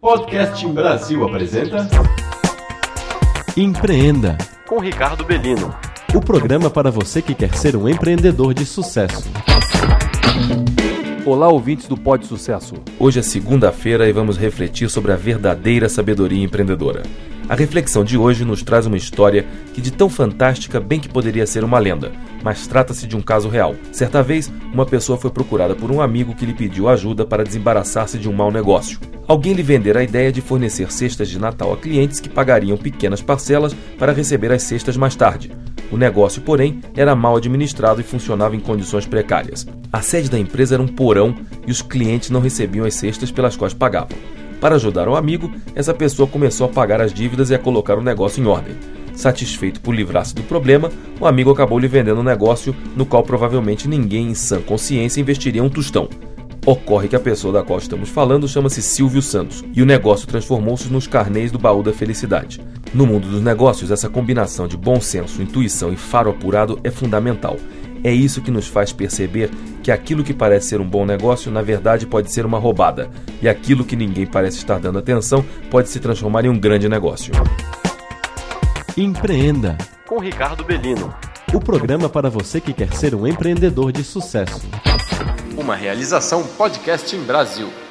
Podcast em Brasil apresenta Empreenda, com Ricardo Bellino. o programa para você que quer ser um empreendedor de sucesso. Olá, ouvintes do Pod Sucesso. Hoje é segunda-feira e vamos refletir sobre a verdadeira sabedoria empreendedora. A reflexão de hoje nos traz uma história que de tão fantástica bem que poderia ser uma lenda, mas trata-se de um caso real. Certa vez, uma pessoa foi procurada por um amigo que lhe pediu ajuda para desembaraçar-se de um mau negócio. Alguém lhe vendera a ideia de fornecer cestas de Natal a clientes que pagariam pequenas parcelas para receber as cestas mais tarde. O negócio, porém, era mal administrado e funcionava em condições precárias. A sede da empresa era um porão e os clientes não recebiam as cestas pelas quais pagavam. Para ajudar o amigo, essa pessoa começou a pagar as dívidas e a colocar o negócio em ordem. Satisfeito por livrar-se do problema, o amigo acabou lhe vendendo um negócio no qual provavelmente ninguém em sã consciência investiria um tostão. Ocorre que a pessoa da qual estamos falando chama-se Silvio Santos, e o negócio transformou-se nos carnês do baú da felicidade. No mundo dos negócios, essa combinação de bom senso, intuição e faro apurado é fundamental. É isso que nos faz perceber que aquilo que parece ser um bom negócio, na verdade pode ser uma roubada, e aquilo que ninguém parece estar dando atenção pode se transformar em um grande negócio. Empreenda, Com Ricardo Bellino. o programa para você que quer ser um empreendedor de sucesso. uma realização Podcast em Brasil.